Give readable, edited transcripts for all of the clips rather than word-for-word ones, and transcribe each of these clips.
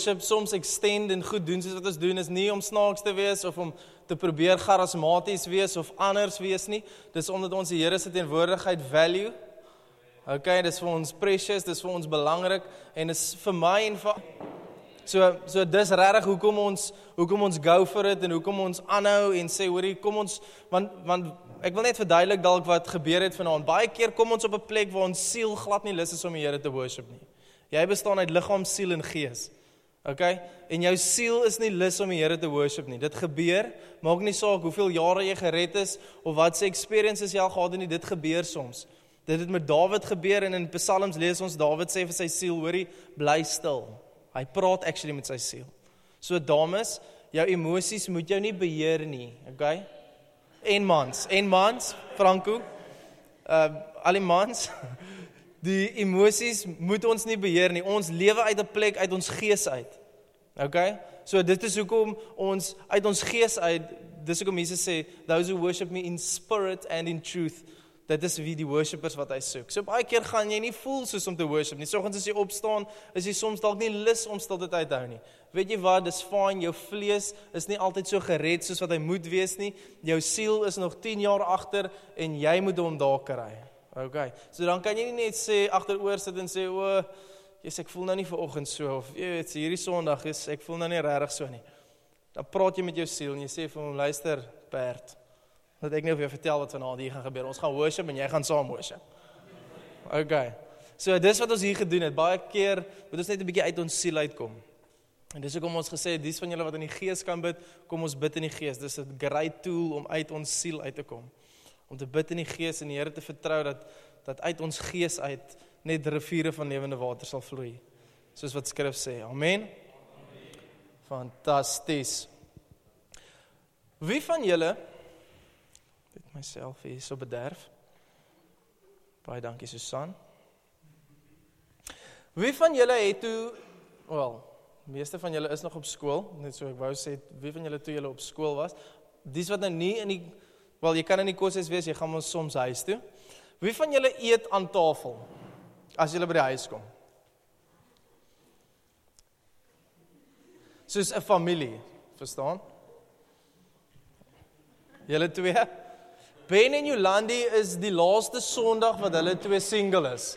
soms extend en goed doen soos wat ons doen, is nie om snaaks te wees of om te probeer charismaties wees of anders wees nie. Dis omdat ons die Here se teenwoordigheid value. Okay, dis vir ons precious, dis vir ons belangrik en is vir my en vir So dis regtig hoekom ons go for it en hoekom ons aanhou en sê hoorie, kom ons want ek wil net verduidelik dalk wat gebeur het vanaand. Baie keer kom ons op 'n plek waar ons siel glad nie lus is om die Here te worship nie. Jy bestaan uit liggaam, siel en gees. Okay? En jou siel is nie lus om die Here te worship nie. Dit gebeur, maak nie saak hoeveel jare jy gered is of wat se experiences jy al gehad het nie, dit gebeur soms. Dit het met Dawid gebeur en in Psalms lees ons Dawid sê vir sy siel, hoorie, bly stil. Hy praat actually met sy siel. So dames, jou emosies moet jou nie beheer nie, okay? En mans, Franco, al die mans, die emosies moet ons nie beheer nie. Ons lewe uit 'n plek uit ons gees uit. Okay? So dit is hoekom ons uit ons gees uit, dis hoekom Jesus sê, those who worship me in spirit and in truth. Dit is wie die worshipers wat hy soek. So baie keer gaan jy nie voel soos om te worship nie. Soggens as jy opstaan, is jy soms dalk nie lus om stilte te hou nie. Weet jy wat, dis fine, jou vlees is nie altyd so gered soos wat hy moet wees nie. Jou siel is nog 10 jaar agter en jy moet hom daar kry. Okay. So dan kan jy nie net sê agteroor sit en sê, o, yes, ek voel nou nie vanoggend so of jy weet, hierdie Sondag is ek voel nou nie regtig so nie. Dan praat jy met jou siel en jy sê vir hom, luister, Bert. Dat ek nie vir jou vertel wat vanaand hier gaan gebeur. Ons gaan worship en jy gaan saam worship. Okay. So dis wat ons hier gedoen het. Baie keer moet ons net 'n bietjie uit ons siel uitkom. En dis hoekom ons gesê het, dis van julle wat in die gees kan bid, kom ons bid in die gees. Dis 'n great tool om uit ons siel uit te kom. Om te bid in die gees en die Here te vertrou dat uit ons gees uit net riviere van lewende water sal vloei. Soos wat Skrif sê. Amen. Fantasties. Wie van julle myself hier so bederf. Baie dankie Susan. Wie van julle het toe, meeste van julle is nog op skool, net so ek wou sê, wie van julle toe julle op skool was, dis wat nou nie in die, jy kan in die koshuis wees, jy gaan ons soms huis toe. Wie van julle eet aan tafel, as julle by die huis kom? Soos 'n familie, verstaan? Julle twee? Ben en Jolandi is die laaste Sondag wat hulle twee single is.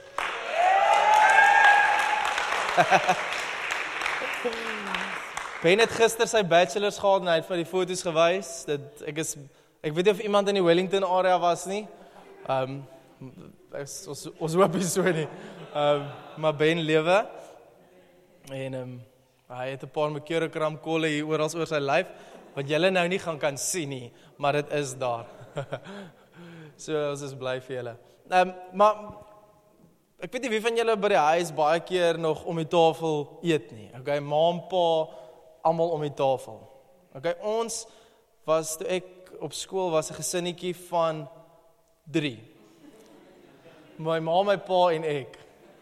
Ben het gister sy bachelors gehad en hy het vir die foto's gewys. Ek weet nie of iemand in die Wellington area was nie. Ons hoop nie so nie. Maar Ben lewe. En hy het 'n paar mercurochrome kolle hier oral oor sy lyf, wat julle nou nie kan sien nie, maar dit is daar. So, ons is bly vir julle. Maar, ek weet nie wie van julle by die huis baie keer nog om die tafel eet nie. Okay, ma en pa, almal om die tafel. Okay, ons was, toe ek op skool was, 'n gesinnetjie van 3. My ma, my pa en ek.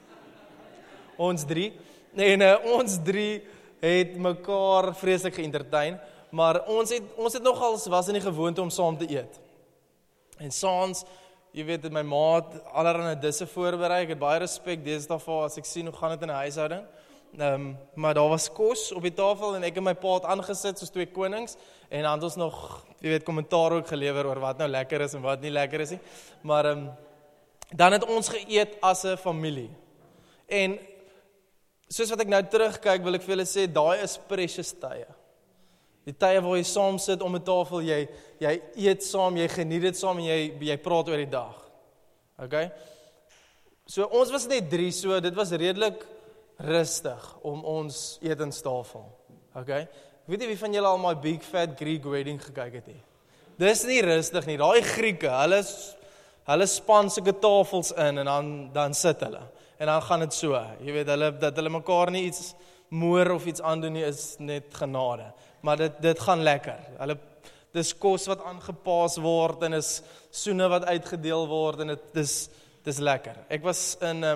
Ons 3. En ons 3 het mekaar vreeslik geëntertain, maar ons het nogals was in die gewoonte om saam te eet. En saans, jy weet, my ma het allerhande disse voorberei, ek het baie respek deesdae vir as ek sien hoe gaan dit in 'n huishouding. Maar daar was kos op die tafel en ek en my pa het aangesit soos twee konings en dan het ons nog, jy weet, kommentaar ook gelewer oor wat nou lekker is en wat nie lekker is nie. Maar dan het ons geëet as 'n familie. En soos wat ek nou terugkyk, wil ek vir julle sê, daai is precious tye. Die tye waar jy saam sit om 'n tafel, jy eet saam, jy geniet dit saam en jy praat oor die dag. Okay? So ons was net 3, so dit was redelik rustig om ons etenstafel. Okay? Weet jy wie van julle al my Big Fat Greek Wedding gekyk het nie? Dis nie rustig nie. Daai Grieke, hulle span sulke tafels in en dan sit hulle. En dan gaan dit so. Jy weet dat hulle mekaar nie iets moer of iets aandoen nie, is net genade. Maar dit gaan lekker. Dis kos wat aangepas word en is soene wat uitgedeel word en dis lekker. Ek was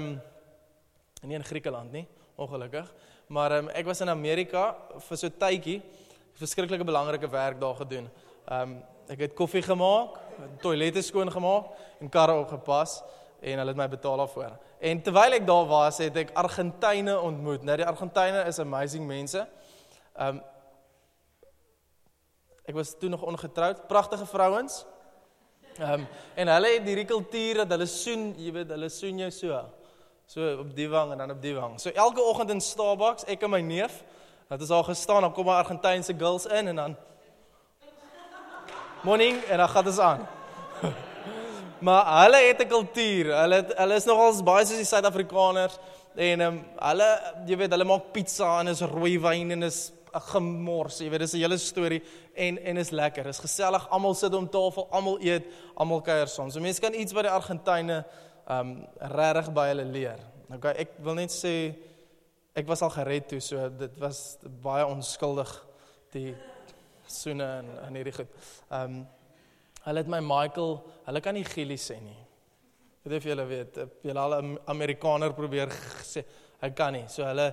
nie in Griekeland nie, ongelukkig, maar ek was in Amerika vir so 'n tydjie, verskriklike belangrike werk daar gedoen. Ek het koffie gemaak, toilette skoon gemaak en karre opgepas en hulle het my betaal daarvoor. En terwyl ek daar was, het ek Argentyne ontmoet. Nou, die Argentyne is amazing mense. Ek was toe nog ongetroud, pragtige vrouens. En hulle het hierdie kultuur dat hulle soen, jy weet, hulle soen jou so op die wang en dan op die wang. So elke oggend in Starbucks, ek en my neef, het is al gestaan, dan kom my Argentynse girls in en dan morning en dan gaat ons aan. Maar hulle het 'n kultuur, hulle is nogals baie soos die Suid-Afrikaners en hulle, jy weet, hulle maak pizza en is rooi wyn en is 'n gemors, jy weet, dis 'n hele storie en is lekker, is gesellig, almal sit om tafel, almal eet, almal kuier saam. So mense kan iets by die Argentyne regtig by hulle leer. Okay, ek wil net sê ek was al gered toe, so dit was baie onskuldig die soene en hierdie goed. Hulle het my Michael, hulle kan nie Gili sê nie. Weet of julle weet, julle al 'n Amerikaner probeer sê, hy kan nie. So hulle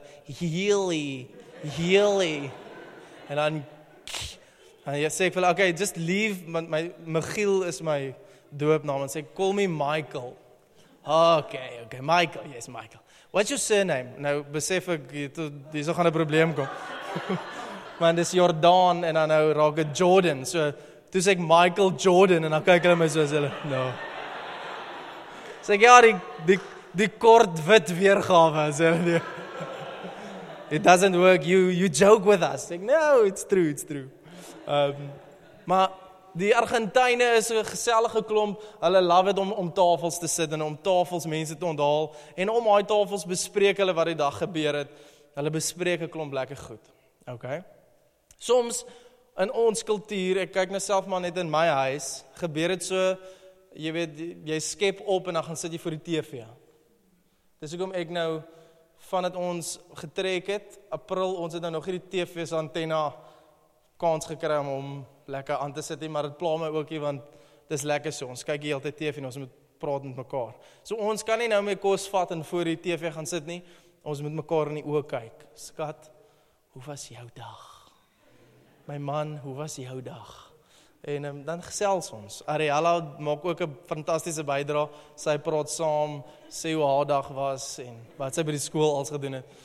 Healy. En dan jy sê ek vir hulle, okay, just leave, Michiel is my doopnaam en sê call me Michael. Okay, Michael, yes Michael. What's your surname? Nou besef ek dis gaan 'n probleem kom. Man, dis Jordan en dan nou raak dit Jordan. So toe sê ek Michael Jordan en dan kyk hulle my soos hulle, no. Sê ek ja, die kort wit weergawe sê hulle. It doesn't work. You joke with us. Sê ek, no, it's true. Maar die Argentyne is 'n gesellige klomp. Hulle love dit om tafels te sit en om tafels mense te onthaal en om daai tafels bespreek hulle wat die dag gebeur het. Hulle bespreek 'n klomp lekker goed. Okay? Soms in ons kultuur, ek kyk nou self maar net in my huis, gebeur dit so, jy weet, jy skep op en dan gaan sit jy voor die TV. Dis hoekom ek nou vandat ons getrek het, April, ons het nou nog hierdie TV se antenne kans gekry om hom lekker aan te sit, maar dit pla my ook nie, want dis lekker so, ons kyk die hele tyd TV en ons moet praat met mekaar. So ons kan nie nou met kos vat en voor die TV gaan sit nie, ons moet mekaar in die oë kyk. Skat, hoe was jou dag? My man, hoe was jou dag? En dan gesels ons. Ariella maak ook 'n fantastiese bydrae. Sy praat saam, sê hoe haar dag was en wat sy by die skool als gedoen het.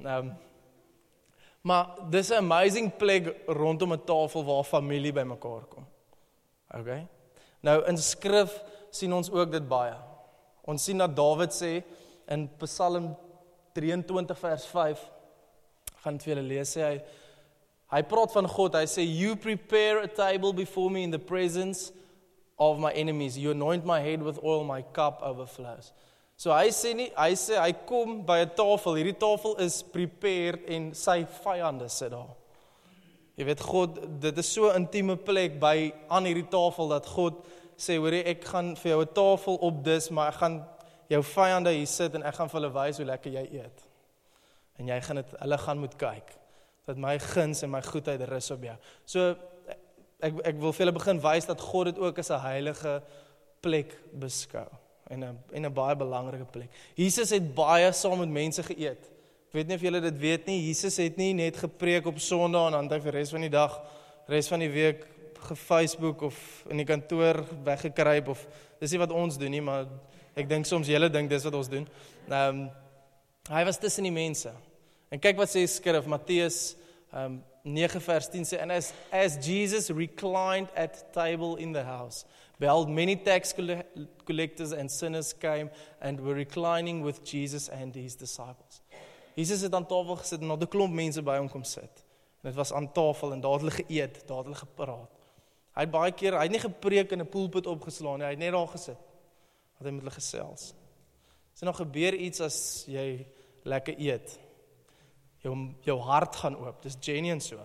Maar dis 'n amazing plek rondom 'n tafel waar familie bymekaar kom. Okay? Nou in skrif sien ons ook dit baie. Ons sien dat Dawid sê in Psalm 23 vers 5, gaan dit vir julle lees, sê hy praat van God, hy sê, you prepare a table before me in the presence of my enemies. You anoint my head with oil, my cup overflows. So hy sê hy kom by 'n tafel, hierdie tafel is prepared en sy vyande sit daar. Jy weet, God, dit is so 'n intieme plek aan hierdie tafel, dat God sê, hoorie, ek gaan vir jou 'n tafel opdis, maar ek gaan jou vyande hier sit en ek gaan vir hulle wys hoe lekker jy eet. En hulle gaan moet kyk. Dat my guns en my goedheid rus op jou. So, ek wil vir julle begin wys dat God dit ook as 'n heilige plek beskou. En 'n baie belangrike plek. Jesus het baie saam met mense geëet. Ek weet nie of julle dit weet nie, Jesus het nie net gepreek op Sondag en dan het hy vir res van die dag, res van die week gefacebook of in die kantoor weggekruip of, dis nie wat ons doen nie, maar ek dink soms julle dink dis wat ons doen. Hy was tussen die mense. En kyk wat sê skrif, Matteus 9 vers 10 sê, and as Jesus reclined at table in the house, behold, many tax collectors and sinners came and were reclining with Jesus and his disciples. Jesus het aan tafel gesit en 'n klomp mense by hom kom sit. En dit was aan tafel en daar het hulle geëet, daar het hulle gepraat. Hy het baie keer, hy het nie gepreek in 'n pulpit opgeslaan nie, hy het net daar gesit. Wat hy met hulle gesels. So nou gebeur iets as jy lekker eet. Jou hart gaan oop, dis genuine so.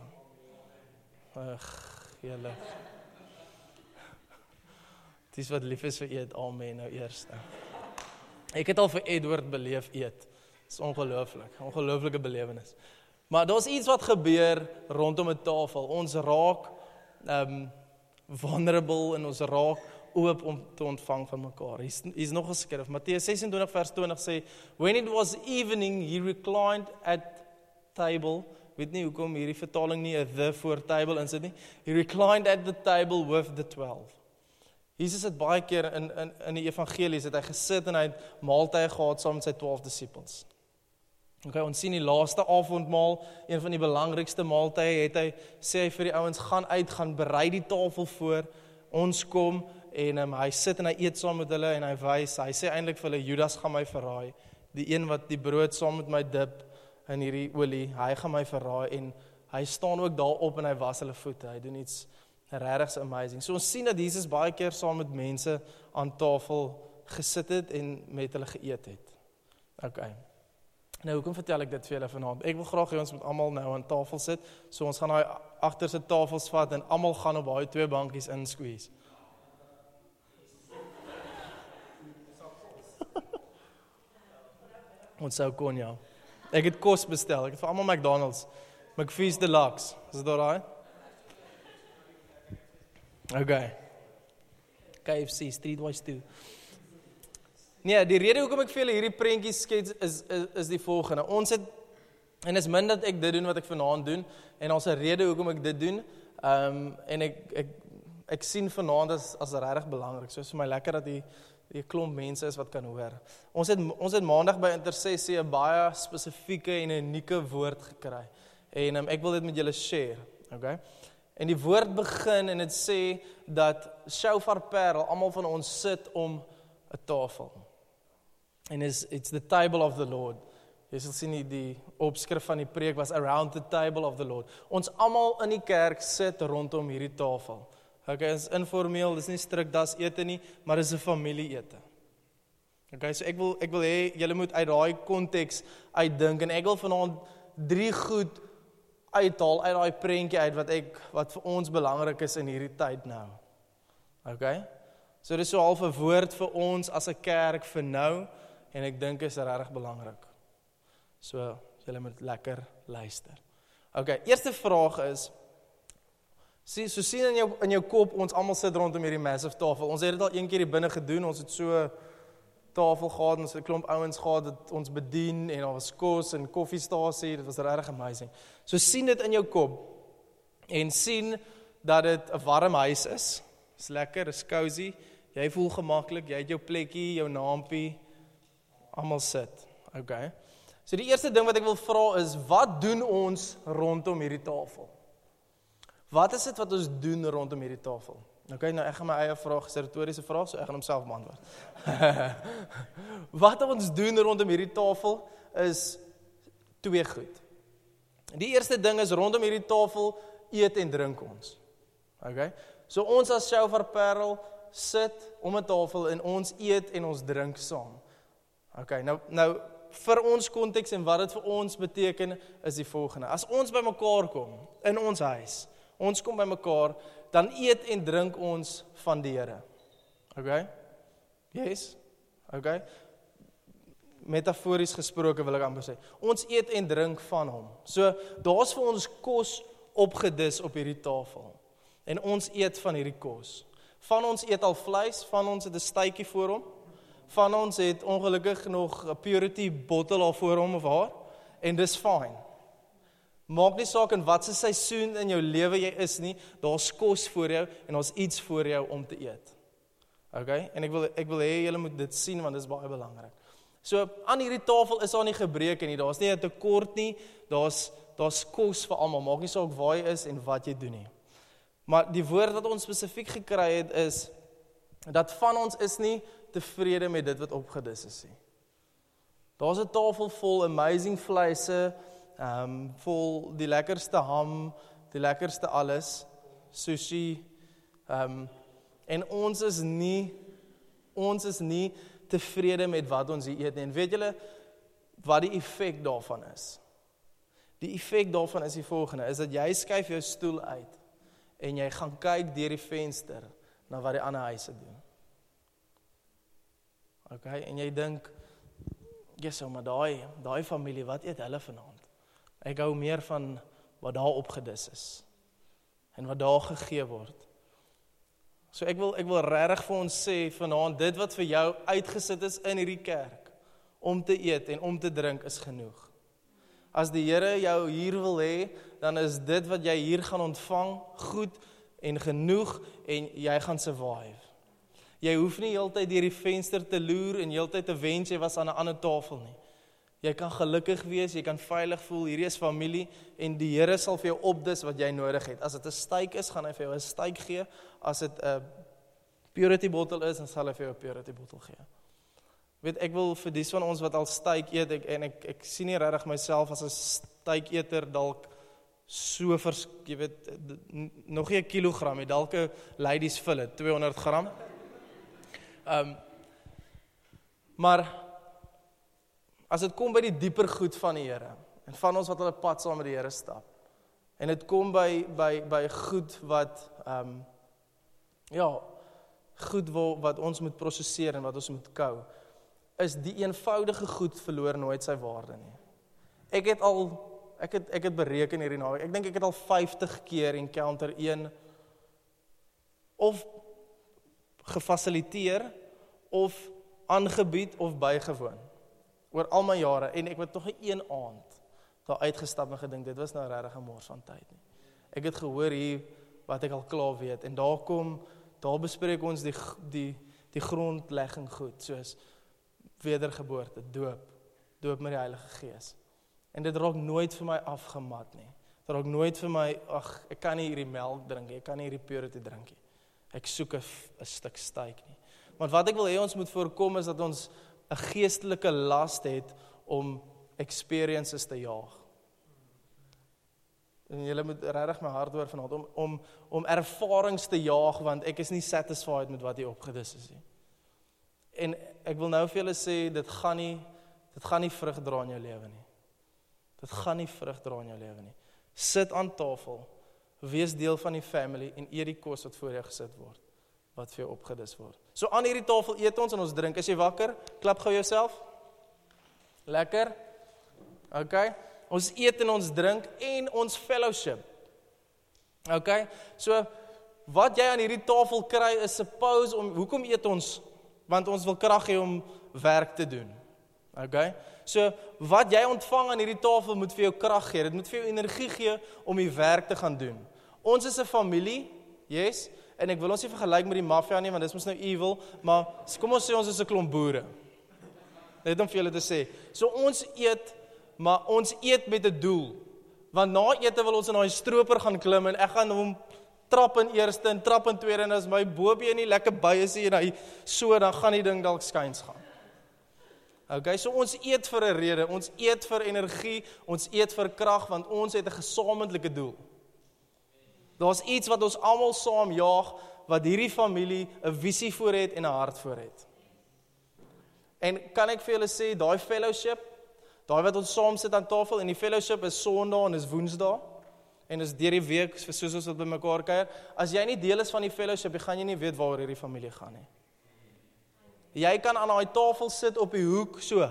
Julle. Dis wat lief is vir eet, amen, nou eers. Ek het al vir Edward beleef eet. Dis ongelooflike belewenis. Maar daar's iets wat gebeur rondom 'n tafel. Ons raak vulnerable en ons raak oop om te ontvang van mekaar. Hier's nog geskryf, Matteus 26 vers 20 sê, when it was evening, he reclined at table, weet nie hoekom hierdie vertaling nie 'n the voor table insit nie, he reclined at the table with the 12. Jesus het baie keer in die evangelies het hy gesit en hy het maaltye gehad saam met sy 12 disippels. Okay, ons sien die laaste avondmaal, een van die belangrikste maaltye, sê hy vir die ouens, gaan berei die tafel voor, ons kom, en hy sit en hy eet saam met hulle, en hy sê eintlik vir hulle, Judas gaan my verraai, die een wat die brood saam met my dip, in hierdie olie, hy gaan my verraai, en hy staan ook daar op en hy was hulle voete, hy doen iets regtig amazing. So ons sien dat Jesus baie keer saam met mense aan tafel gesit het, en met hulle geëet het. Okay. Nou, hoekom vertel ek dit vir julle vanaand? Ek wil graag hê ons moet almal nou aan tafel sit, so ons gaan daai agterste tafels vat, en almal gaan op daai 2 bankies insqueeze. Ons sou kon, ja. Ek het kos bestel, ek het vir almal McDonald's, McFeast Deluxe, is dit alright? Okay. KFC, Streetwise 2. Nee, die rede hoekom ek vir julle hierdie prentjies skets is die volgende. Ons het, en is min dat ek dit doen wat ek vanaand doen, en ons 'n rede hoekom ek dit doen, en ek sien vanaand as regtig belangrik, so is vir my lekker dat die klomp mense is wat kan hoor. Ons het maandag by intersessie 'n baie spesifieke en unieke woord gekry, en ek wil dit met julle share, okay? En die woord begin en dit sê dat Shofar Parel, almal van ons sit om 'n tafel. En it's the table of the Lord. Jy sal sien die opskrif van die preek was around the table of the Lord. Ons almal in die kerk sit rondom hierdie tafel. Okay, is informeel, dis nie strik das ete nie, maar dis 'n familieete. Okay, so ek wil hê julle moet uit daai konteks uitdink, en ek wil vanaand 3 goed uithaal uit daai prentjie uit wat vir ons belangrik is in hierdie tyd nou. Okay? So dis so half 'n woord vir ons as 'n kerk vir nou, en ek dink is regtig belangrik. So julle moet lekker luister. Okay, eerste vraag is, sien in jou kop, ons almal sit rondom hierdie massive tafel. Ons het dit al een keer hier binne gedoen, ons het so tafel gehad, ons het 'n klomp ouens gehad wat ons bedien, en daar was kos en koffiestasie, dit was regtig amazing. So sien dit in jou kop, en sien dat dit 'n warm huis is. Is lekker, is cozy, jy voel gemaklik, jy het jou plekkie, jou naampie, almal sit, okay. So die eerste ding wat ek wil vra is, wat doen ons rondom hierdie tafel? Wat is dit wat ons doen rondom hierdie tafel? Okay, nou ek gaan my eie vraag, is 'n retoriese vraag, so ek gaan hom self beantwoord. Wat ons doen rondom hierdie tafel is 2 goed. Die eerste ding is, rondom hierdie tafel eet en drink ons. Okay? So ons as Shofar Parel sit om 'n tafel en ons eet en ons drink saam. Okay, nou vir ons konteks en wat dit vir ons beteken is die volgende. As ons by mekaar kom in ons huis, ons kom by mekaar, dan eet en drink ons van die Here. Okay? Yes? Okay? Metafories gesproke wil ek amper sê. Ons eet en drink van hom. So daar's vir ons kos opgedis op hierdie tafel. En ons eet van hierdie kos. Van ons eet al vleis, van ons het 'n stytjie voor hom. Van ons het ongelukkig nog 'n purity bottle al voor hom of haar, en dis fine. Maak nie saak in watse seisoen in jou lewe jy is nie, daar's kos voor jou en daar's iets voor jou om te eet. Okay? En ek wil hê julle moet dit sien, want dit is baie belangrik. So aan hierdie tafel is daar nie gebreke nie, daar's nie 'n tekort nie, daar's kos vir almal, maak nie saak waar jy is en wat jy doen nie. Maar die woord wat ons spesifiek gekry het is, dat van ons is nie tevrede met dit wat opgedis is nie. Daar's 'n tafel vol amazing vleise, vol die lekkerste ham, die lekkerste alles, sushi, en ons is nie tevrede met wat ons hier eet nie. En weet julle wat die effek daarvan is? Die effek daarvan is die volgende, is dat jy skuif jou stoel uit, en jy gaan kyk deur die venster, na wat die ander huise doen. Okay, en jy dink, maar daai familie, wat eet hulle vanaand? Ek hou meer van wat daar opgedis is, en wat daar gegee word. So ek wil regtig vir ons sê, vanaand, dit wat vir jou uitgesit is in hierdie kerk, om te eet en om te drink, is genoeg. As die Here jou hier wil hê, dan is dit wat jy hier gaan ontvang, goed en genoeg, en jy gaan survive. Jy hoef nie heeltyd deur die venster te loer en heeltyd te wens jy was aan 'n ander tafel nie. Jy kan gelukkig wees, jy kan veilig voel, hierdie is familie en die Here sal vir jou opdis wat jy nodig het. As dit 'n steak is, gaan hy vir jou 'n steak gee. As dit 'n purity bottle is, dan sal hy vir jou 'n purity bottle gee. Weet, ek wil vir dis van ons wat al steak eet, ek sien nie regtig myself as 'n steaketer dalk so jy weet, nog nie 1 kilogram nie, dalk 'n ladies fillet, 200 gram. Maar as dit kom by die dieper goed van die Here, en van ons wat hulle pad saam met die Here stap, en dit kom by goed wat, goed wat ons moet prosesseer en wat ons moet kou, is die eenvoudige goed verloor nooit sy waarde nie. Ek het bereken hierdie naweek, ek dink ek het al 50 keer encounter 1, of gefasiliteer, of aangebied, of bygewoon, oor al my jare, en ek het nog nie een aand daar uitgestap en gedink, dit was nou regtig 'n mors van tyd nie. Ek het gehoor hier, wat ek al klaar weet, en daar bespreek ons die grondlegging goed, soos wedergeboorte, doop met die Heilige Gees. En dit raak nooit vir my afgemat nie. Dit raak nooit vir my, ek kan nie hierdie melk drink nie, ek kan nie hierdie purity drink nie. Ek soek 'n stuk steak nie. Want wat ek wil hê ons moet voorkom is dat ons 'n geestelike last het om experiences te jaag. En julle moet regtig my hart hoor vanaand om ervarings te jaag, want ek is nie satisfied met wat hier opgedis is nie. En ek wil nou vir julle sê, dit gaan nie vrug dra in jou lewe nie. Dit gaan nie vrug dra in jou lewe nie. Sit aan tafel, wees deel van die family en eet die kos wat voor jou gesit word, wat vir jou opgedis word. So aan hierdie tafel eet ons en ons drink. Is jy wakker? Klap gou jouself. Lekker? Okay. Ons eet en ons drink en ons fellowship. Okay. So wat jy aan hierdie tafel kry is suppose hoekom eet ons? Want ons wil krag hê om werk te doen. Okay? So wat jy ontvang aan hierdie tafel moet vir jou krag gee. Dit moet vir jou energie gee om die werk te gaan doen. Ons is 'n familie, yes, en ek wil ons nie vergelyk met die maffia nie, want dis mos nou evil, maar kom ons sê ons is 'n klomp boere. Net om vir julle te sê. So ons eet, maar ons eet met 'n doel. Want na ete wil ons in daai stroper gaan klim en ek gaan hom trap in eerste en trap in tweede en as my bobie nie lekker by is en hy so, dan gaan die ding dalk skuins gaan. Okay, so ons eet vir 'n rede, ons eet vir energie, ons eet vir krag, want ons het 'n gesamentlike doel. Daar's iets wat ons almal saam jaag, wat hierdie familie 'n visie voor het en 'n hart voor het. En kan ek vir julle sê, daai fellowship, daai wat ons saam sit aan tafel, en die fellowship is Sondag en is Woensdae, en is deur die week, soos ons wat by mekaar kuier. As jy nie deel is van die fellowship, gaan jy nie weet waaroor hierdie familie gaan nie. Jy kan aan daai tafel sit op die hoek, so.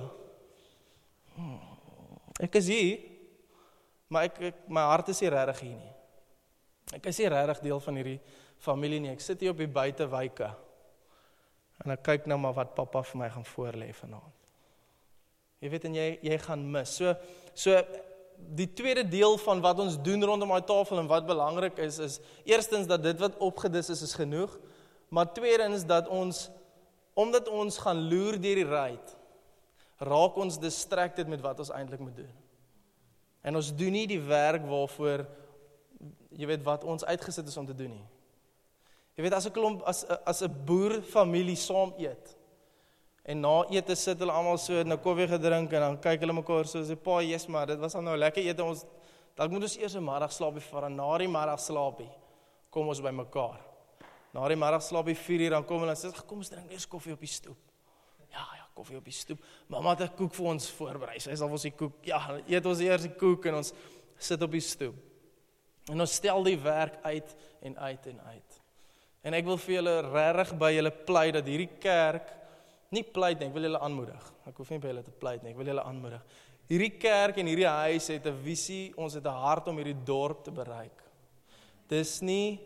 Ek is hier, maar my hart is nie regtig hier nie. Ek is nie regtig deel van hierdie familie nie. Ek sit hier op die buitewyke, en ek kyk nou maar wat pappa vir my gaan voorlê vanaand. Jy weet, en jy gaan mis. So die tweede deel van wat ons doen rondom daai tafel en wat belangrik is eerstens dat dit wat opgedis is genoeg, maar tweedens dat omdat ons gaan loer deur die ride, raak ons distracted met wat ons eintlik moet doen. En ons doen nie die werk waarvoor, jy weet, wat ons uitgesit is om te doen nie. Jy weet, as 'n boerfamilie saam eet, en na ete sit hulle almal so, nou koffie gedrink, en dan kyk hulle mekaar so, sê, pa, yes, maar dit was al nou lekker ete, dan moet ons eers 'n middagslaapie vat, en na die middagslaapie, kom ons by mekaar. Na die middagslaapie 4:00, dan kom hulle en sê, kom ons drink eers koffie op die stoep. Ja, koffie op die stoep. Mamma het 'n koek vir ons voorberei, sy sal ons die koek, ja, eet ons eers die koek, en ons sit op die stoep. En ons stel die werk uit, en uit, en uit. En ek wil vir julle regtig by julle pleit, dat hierdie kerk, nie pleit nie, ek wil julle aanmoedig. Ek hoef nie by julle te pleit nie, ek wil julle aanmoedig. Hierdie kerk en hierdie huis het 'n visie, ons het 'n hart om hierdie dorp te bereik. Dit is nie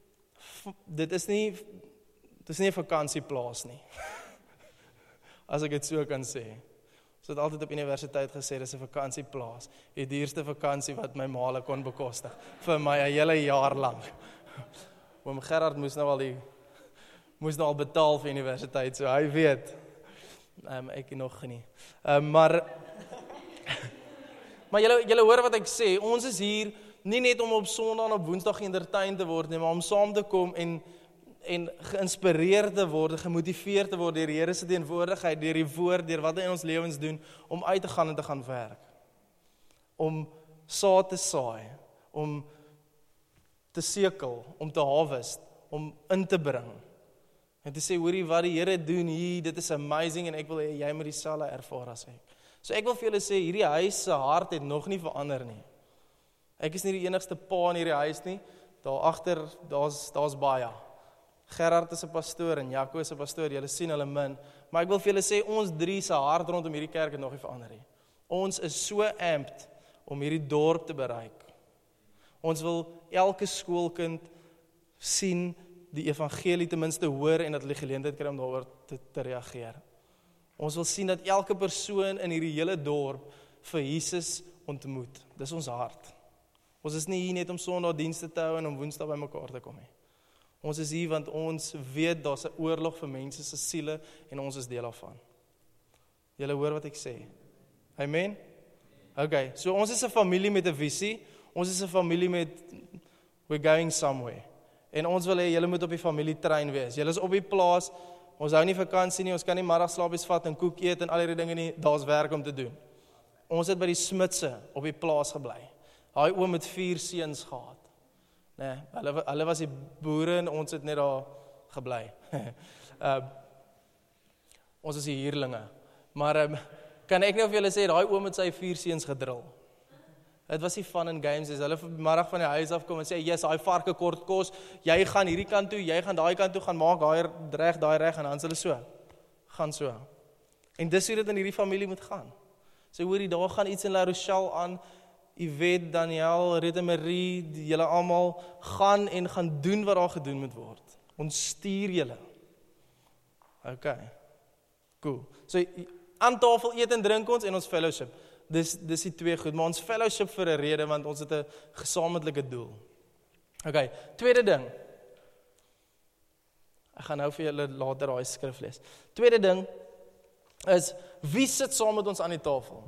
'n vakansieplaas nie. As ek dit so kan sê. Ons het altyd op universiteit gesê, dis 'n vakansieplaas. Die duurste vakansie wat my maale kon bekostig, vir my 'n hele jaar lank. Oom Gerard moes moes nou al betaal vir universiteit, so hy weet. Ek nog nie. Maar julle hoor wat ek sê, ons is hier nie net om op Sondag en op Woensdag geëntertain te word nie, maar om saam te kom en geïnspireerd te word, gemotiveerd te word deur die Here se teenwoordigheid, deur die woord, deur wat hy in ons lewens doen, om uit te gaan en te gaan werk. Om saad te saai, om te sekel, om te harvest, om in te bring. En te sê, hoorie, wat die Here doen hier, dit is amazing, en ek wil hê jy moet dieselfde ervaar as ek. So ek wil vir julle sê, hierdie huis se hart het nog nie verander nie. Ek is nie die enigste pa in hierdie huis nie, daar agter, daar's baie. Gerard is 'n pastoor en Jaco is 'n pastoor, julle sien hulle min, maar ek wil vir julle sê, ons drie se hart rondom hierdie kerk het nog nie verander nie. Ons is so amped om hierdie dorp te bereik. Ons wil elke skoolkind sien die evangelie ten minste hoor en dat hulle geleentheid kry om daaroor te reageer. Ons wil sien dat elke persoon in hierdie hele dorp vir Jesus ontmoet. Dis ons hart. Ons is nie hier net om Sondag dienste te hou en om Woensdag by mekaar te kom nie. Ons is hier want ons weet daar's 'n oorlog vir mense se siele en ons is deel daarvan. Julle hoor wat ek sê. Amen? Okay, so ons is 'n familie met 'n visie. Ons is 'n familie met we're going somewhere. En ons wil hê julle moet op die familietrein wees. Julle is op die plaas. Ons hou nie vakansie nie. Ons kan nie middagslaapies vat en koek eet en al hierdie dinge nie. Daar's werk om te doen. Ons het by die Smitse op die plaas gebly. Daai oom het 4 seuns gehad. Nee, hulle was die boere en ons het net daar gebly. Ons is die huurlinge. Maar kan ek nou vir julle sê, daai oom het sy 4 seuns gedrul. Dit was nie fun and games, as hulle vanmiddag van die huis af kom en sê, yes, daai varke kort kos, jy gaan hierdie kant toe, jy gaan daai kant toe, gaan maak daai reg, en dan is hulle so, gaan so. En dis hoe dit in hierdie familie moet gaan. So hoorie, daar gaan iets in La Rochelle aan, Yvette, Daniel, Rita Marie, julle almal gaan en gaan doen wat daar gedoen moet word. Ons stuur julle. Okay, cool. So, aan tafel eet en drink ons en ons fellowship. Dis die twee goed, maar ons fellowship vir 'n rede, want ons het 'n gesamentlike doel. Okay, tweede ding. Ek gaan nou vir julle later daai skrif lees. Tweede ding is, wie sit saam met ons aan die tafel?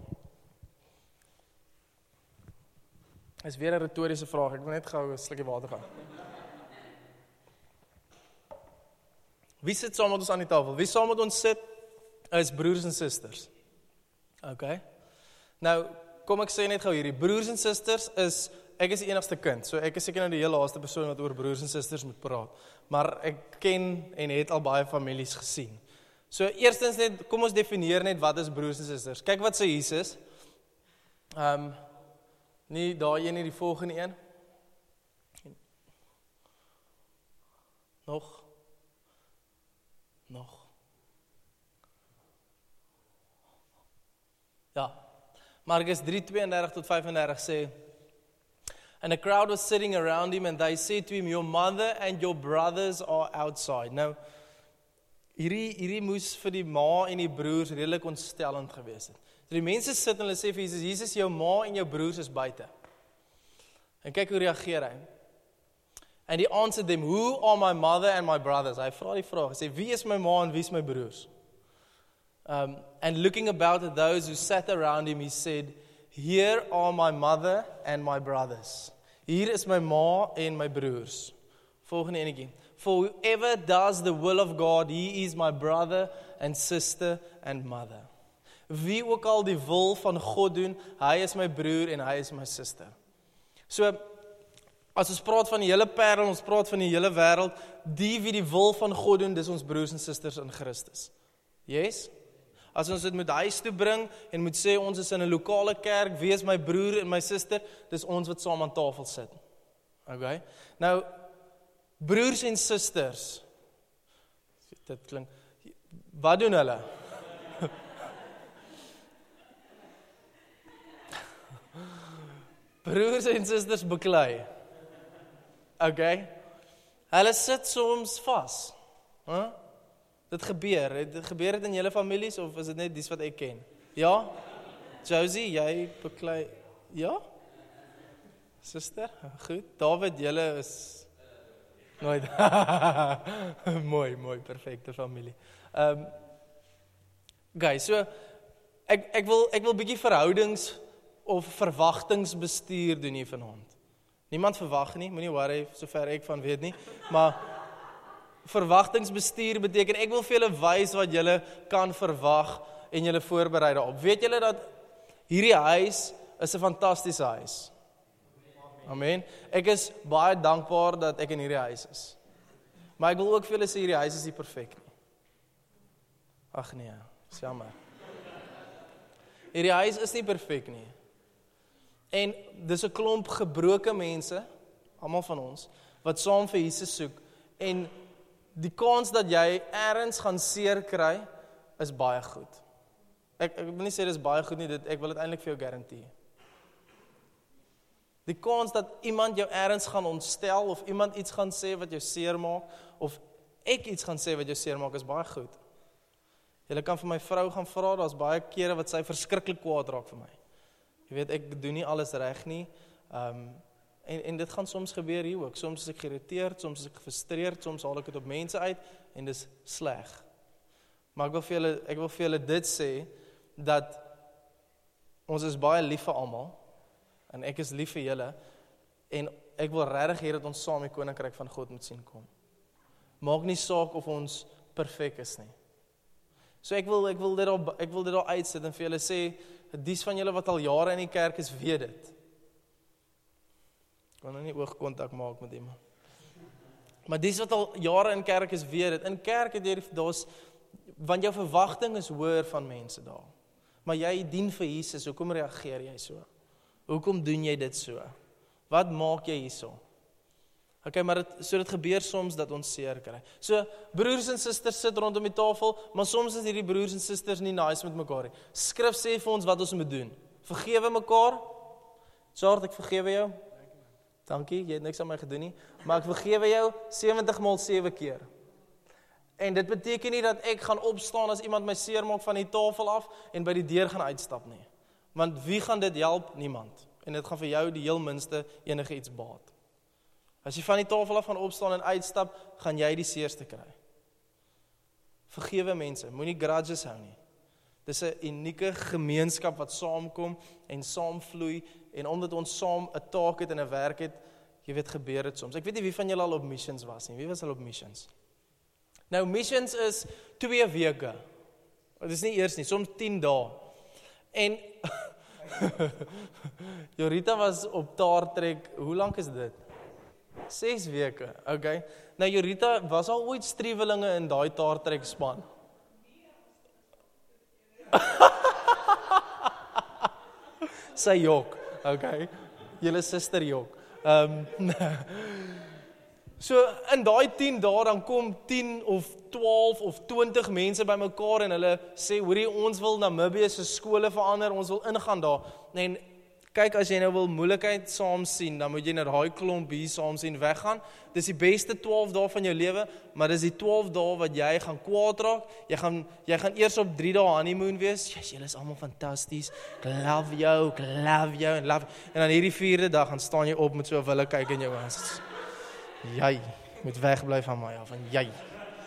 Is weer 'n retoriese vraag, ek wil net gou 'n slukkie water gaan. Wie sit saam met ons aan die tafel? Wie saam met ons sit, is broers en susters. Okay. Nou, kom ek sê net gou hierdie, broers en susters is, ek is die enigste kind, so ek is seker nou die heel laaste persoon wat oor broers en susters moet praat, maar ek ken en het al baie families gesien. So eerstens net, kom ons definieer net wat is broers en susters. Kyk wat sê Jesus, nie daai een nie, die volgende een. Nog. Ja. Markus 3:32 tot 35 sê, and a crowd was sitting around him and they said to him, your mother and your brothers are outside. Nou, hierdie moes vir die ma en die broers redelik ontstellend gewees het. So die mense sit en hulle sê vir Jesus, Jesus, jou ma en jou broers is buite. En kyk hoe reageer hy. And he answered them, who are my mother and my brothers? Hy vra die vraag, hy sê, wie is my ma en wie is my broers? And looking about at those who sat around him, he said, here are my mother and my brothers. Hier is my ma en my broers. Volgende enetjie. For whoever does the will of God, he is my brother and sister and mother. Wie ook al die wil van God doen, hy is my broer en hy is my suster. So, as ons praat van die hele parel, ons praat van die hele wêreld, die wie die wil van God doen, dis ons broers en susters in Christus. Yes? As ons dit met huis toe bring en moet sê ons is in 'n lokale kerk, wie is my broer en my suster, dis ons wat saam aan tafel sit. Okay? Nou, broers en susters, dit klink, wat doen hulle? Broers en susters beklei. Okay? Hulle sit soms vas. Huh? Dit gebeur het in julle families, of is dit net dies wat ek ken? Ja? Josie, jy beklei, ja? Suster, goed. David, julle is Nooit. Mooi, perfekte familie. Guys, so ek wil bietjie verhoudings of verwagtingsbestuur doen hier vanaand. Niemand verwag nie, moenie worry sover ek van weet nie, maar verwagtingsbestuur beteken ek wil vir julle wys wat julle kan verwag en julle voorberei daarop. Weet julle dat hierdie huis is 'n fantastiese huis? Amen. Ek is baie dankbaar dat ek in hierdie huis is. Maar ek wil ook vir julle sê hierdie huis is nie perfek nie. Ag nee, is jammer. Hierdie huis is nie perfek nie. En dis 'n klomp gebroke mense, almal van ons, wat saam vir Jesus soek. En die kans dat jy ergens gaan seer kry, is baie goed. Ek wil nie sê dis baie goed nie, ek wil dit eintlik vir jou garandeer. Die kans dat iemand jou ergens gaan ontstel, of iemand iets gaan sê wat jou seer maak, of ek iets gaan sê wat jou seer maak, is baie goed. Julle kan vir my vrou gaan vra, daar's baie kere wat sy verskriklik kwaad raak vir my. Jy weet, ek doen nie alles reg nie, en dit gaan soms gebeur hier ook. Soms is ek geïrriteerd, soms is ek gefrustreerd, soms haal ek dit op mense uit, en dis sleg. Maar ek wil vir julle dit sê, dat ons is baie lief vir almal, en ek is lief vir julle, en ek wil regtig hê dat ons saam die koninkryk van God moet sien kom. Maak nie saak of ons perfek is nie. So ek wil dit daar uitsit en vir julle sê, dies van julle wat al jare in die kerk is, weet dit. Ek kan nou nie oogkontak maak met iemand. Maar dies wat al jare in kerk is, weet dit. In kerk het jy, want jou verwagting is hoër van mense daar. Maar jy dien vir Jesus, hoekom reageer jy so? Hoekom doen jy dit so? Wat maak jy hierso? Okay, maar dit gebeur soms dat ons seer kry. So, broers en susters sit rondom die tafel, maar soms is hierdie broers en susters nie nice met mekaar nie. Skrif sê vir ons wat ons moet doen. Vergewe mekaar. Sorg, ek vergewe jou. Dankie, jy het niks aan my gedoen nie. Maar ek vergewe jou 70 maal 7 keer. En dit beteken nie dat ek gaan opstaan as iemand my seer maak van die tafel af en by die deur gaan uitstap nie. Want wie gaan dit help? Niemand. En dit gaan vir jou die heel minste enige iets baat. As jy van die tafel af gaan opstaan en uitstap, gaan jy die seerste kry. Vergewe mense, moenie grudges hou nie. Dis 'n unieke gemeenskap wat saamkom en saamvloei, en omdat ons saam 'n taak het en 'n werk het, jy weet, gebeur dit soms. Ek weet nie wie van julle al op missions was nie. Wie was al op missions? Nou, missions is 2 weke. Dit is nie eers nie, soms 10 dae. En Jorita was op taartrek, hoe lank is dit? 6 weke, okay. Nou Jorita, was al ooit striwelinge in daai taartrek span? Sy jok, okay. Julle suster jok. So in daai 10 dae dan kom 10 of 12 of 20 mense bymekaar en hulle sê, hoorie, ons wil Namibië se skole verander, ons wil ingaan daar. En kyk, as jy nou wil moeilikheid saam sien, dan moet jy na daai klomp hier saam sien weggaan. Dis die beste 12 dae van jou lewe, maar dis die 12 dae wat jy gaan kwaad raak. Jy gaan eers op 3 dae honeymoon wees. Yes, julle is almal fantasties. Ek love jou, en dan hierdie 4de dag gaan staan jy op met so 'n wille kyk in jou oë. Jy moet wegbly van my af, en jy.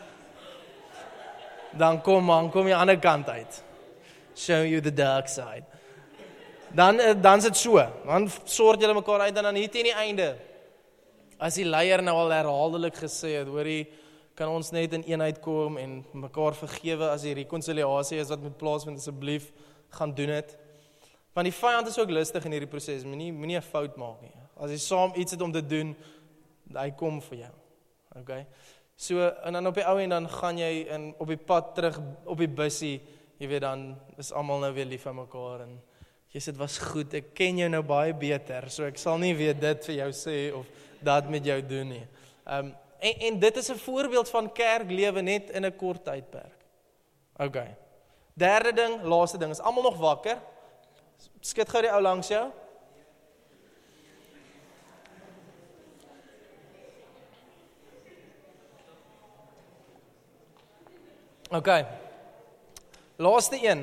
Dan kom jy aan die ander kant uit. Show you the dark side. Dan is dit so. Dan soort julle mekaar uit en dan hier teen die einde. As die leier nou al herhaaldelik gesê het, hoorie, kan ons net in eenheid kom en mekaar vergewe as die rekonsiliasie is wat moet plaasvind, asseblief gaan doen dit. Want die vyand is ook lustig in hierdie proses, moenie 'n fout maak nie. As jy saam iets het om te doen, hy kom vir jou. Okay? So, en dan op die ou en dan gaan jy op die pad terug, op die bussie, jy weet, dan is almal nou weer lief vir mekaar, en jy sê, dit was goed, ek ken jou nou baie beter, so ek sal nie weer dit vir jou sê, of dat met jou doen nie. En dit is 'n voorbeeld van kerklewe net in 'n kort tydperk. Okay. Derde ding, laaste ding, is almal nog wakker? Skud gou die ou langs jou. Okay. Laaste een.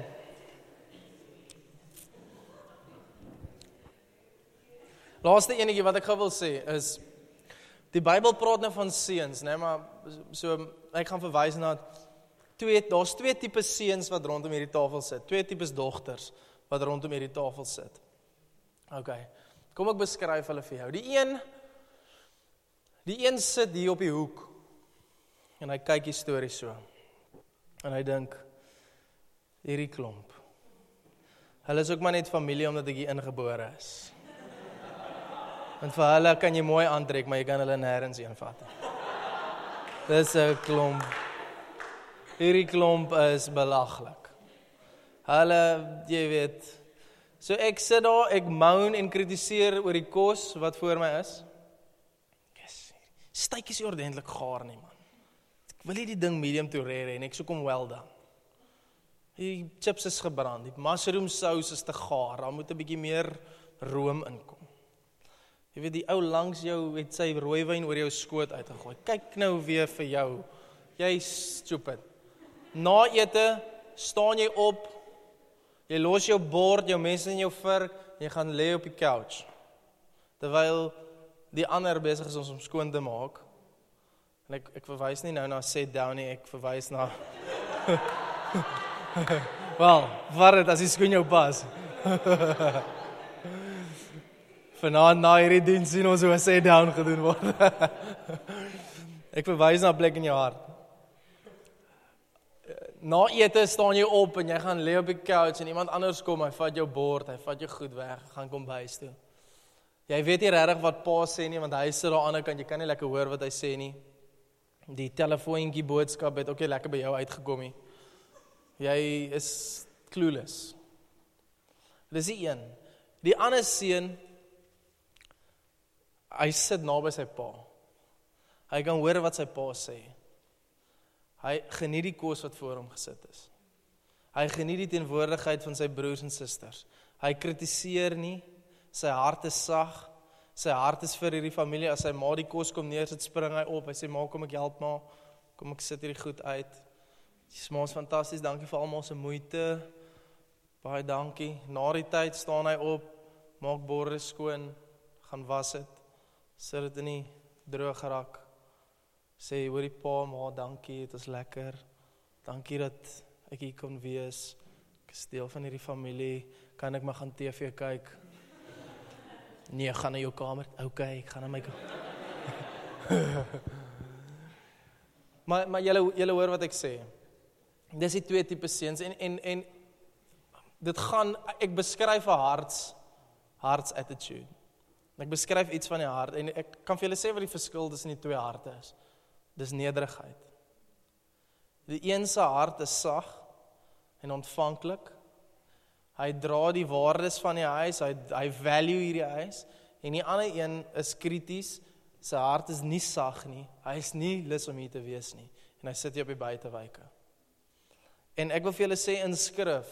Laaste enetjie wat ek gou wil sê is, Die Bybel praat nou van seuns, né, maar so ek gaan verwys na daar's twee tipe seuns wat rondom hierdie tafel sit. Twee tipes dogters wat rondom hierdie tafel sit. Okay. Kom ek beskryf hulle vir jou. Die een sit hier op die hoek en hy kyk die storie so. En hy dink hierdie klomp. Hulle is ook maar net familie omdat ek hier ingebore is. En vir hulle kan jy mooi aantrek, maar jy kan hulle nêrens invat. Dis 'n klomp. Hierdie klomp is belaglik. Hulle, jy weet, so ek sit daar, ek moan en kritiseer oor die kos wat voor my is. Yes, steak is nie ordentlik gaar nie, man. Ek wil nie die ding medium to rare en ek soek hom well done. Die chips is gebrand, die mushroom sous is te gaar, daar moet 'n bietjie meer room inkom. Jy weet, die ou langs jou het sy rooiwyn oor jou skoot uitgegooi. Kyk nou weer vir jou. Jy stupid. Na ete, staan jy op, jy los jou bord, jou mes en jou vork, jy gaan lê op die couch. Terwyl die ander besig is om skoon te maak. En ek verwys nie nou na sit down nie, ek verwys na wel, wat dit as die skoen jou pas. Vanaand na hierdie diens sien ons hoe 'n sit down gedoen word. Ek verwys na 'n plek in jou hart. Na ete staan jy op en jy gaan lê op die couch en iemand anders kom, hy vat jou bord, hy vat jou goed weg, gaan kom bys toe. Jy weet nie regtig wat pa sê nie, want hy sit daar aan die ander kant, jy kan nie lekker hoor wat hy sê nie. Die telefoontjie boodskap het ook nie lekker by jou uitgekom nie. Jy is clueless. Dis die een. Die ander seun, hy sit naby sy pa. Hy kan hoor wat sy pa sê. Hy geniet die kos wat voor hom gesit is. Hy geniet die teenwoordigheid van sy broers en susters. Hy kritiseer nie, sy hart is sag, sy hart is vir hierdie familie. As sy ma die kos kom neersit, spring hy op. Hy sê, ma, kom ek help ma, kom ek sit hierdie goed uit. Die smaak is fantasties, dankie vir almal se moeite. Baie dankie. Na die tyd staan hy op, maak borde skoon, gaan was dit, sit dit in die droog rak. Sê, hoorie pa, ma, dankie, het is lekker. Dankie dat ek hier kon wees. Ek is deel van hierdie familie. Kan ek maar gaan TV kyk? Nee, gaan na jou kamer. Okay, ek gaan na my kamer. maar julle hoor wat ek sê. Dis die twee tipe seuns en dit gaan, ek beskryf 'n hearts attitude. Ek beskryf iets van die hart en ek kan vir julle sê wat die verskil tussen die twee harte is. Dis nederigheid. Die een se hart is sag en ontvanklik. Hy dra die waardes van die huis, hy value hierdie huis. En die ander een is krities, sy hart is nie sag nie, hy is nie lus om hier te wees nie. En hy sit hier op die buitewyke. En ek wil vir julle sê in skrif,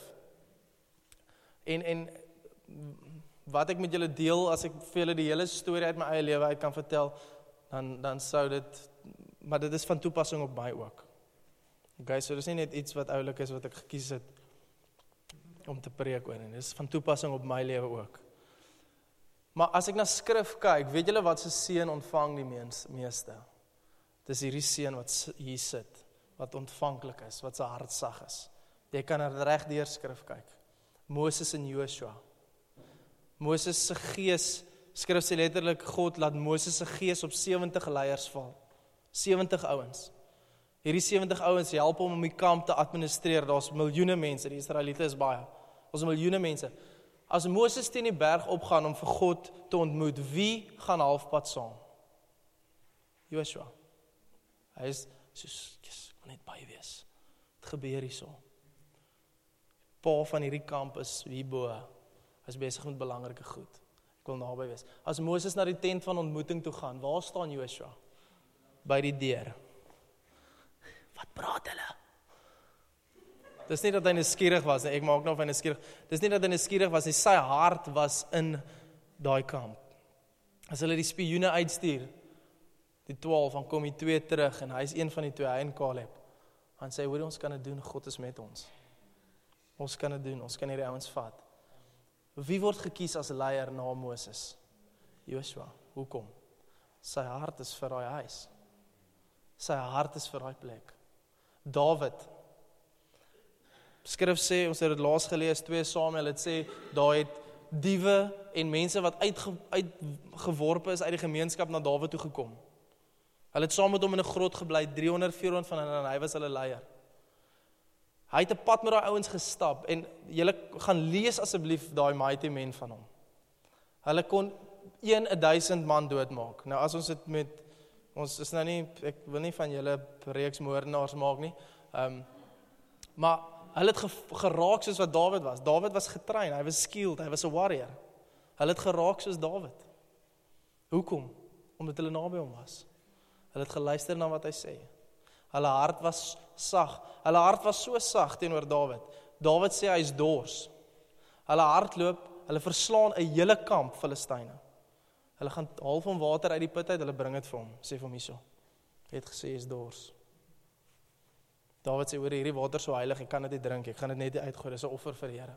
en wat ek met julle deel, as ek vir julle die hele storie uit my eie lewe uit kan vertel, dan sou dit, maar dit is van toepassing op my ook. Okay, so dis nie net iets wat oulik is wat ek gekies het om te preek oor, en dit is van toepassing op my lewe ook. Maar as ek na skrif kyk, weet julle wat se seun ontvang die meeste? Dis hierdie seun wat hier sit, wat ontvanklik is, wat sy hart sag is. Jy kan reg deur skrif kyk. Moses en Joshua. Moses se gees, skrif sê letterlik, God laat Moses se gees op 70 leiers val. 70 ouens. Hierdie 70 ouens help hom om die kamp te administreer. Daar's miljoene mense, die Israeliete is baie. Ons miljoene mense. As Moses teen die berg opgaan om vir God te ontmoet, wie gaan halfpad saam? Joshua. Hy is soos, yes, ek wil net by wees. Het gebeur hierso. Pa van hierdie kamp is hierbo. Hy is besig met belangrike goed. Ek wil naby wees. As Moses na die tent van ontmoeting toe gaan, waar staan Joshua? By die deur. Wat praat hulle? Dis nie dat hy nuuskierig was nie, ek maak nou of hy nuuskierig. Dis nie dat hy nuuskierig was nie, sy hart was in daai kamp. As hulle die spioene uitstuur, die 12, dan kom die 2 terug, en hy is een van die 2, hy en Caleb. Han sê, hoor, ons kan dit doen, God is met ons. Ons kan dit doen, ons kan hierdie ouens vat. Wie word gekies as leier na Moses? Joshua. Hoekom? Sy hart is vir daai huis. Sy hart is vir daai plek. Dawid. Skrif sê, ons het dit laas gelees, 2 Samuel, het sê, daar het diewe en mense wat uitgeworpe is uit die gemeenskap na Dawid toe gekom. Hulle het saam met hom in 'n grot gebly, 300, 400 van hulle, en hy was hulle leier. Hy het 'n pad met daai ouens gestap, en julle gaan lees asseblief daai mighty men van hom. Hulle kon 1000 man doodmaak. Nou as ons dit met, ons is nou nie, ek wil nie van julle reeks moordenaars maak nie, maar hulle het geraak soos wat Dawid was. Dawid was getrain, hy was skilled, hy was 'n warrior. Hulle het geraak soos Dawid. Hoekom? Omdat hulle naby hom was. Hulle het geluister na wat hy sê. Hulle hart was sag. Hulle hart was so sag teenoor Dawid. Dawid sê hy is dors. Hulle hardloop, hulle verslaan 'n hele kamp Filistyne. Hulle gaan half om water uit die put uit, hulle bring dit vir hom. Sê vir hom hierso. Hy het gesê hy is dors. Dawid sê, hoor, hierdie water is so heilig, ek kan dit nie drink, ek gaan dit net uitgooi, dit is 'n offer vir die Here.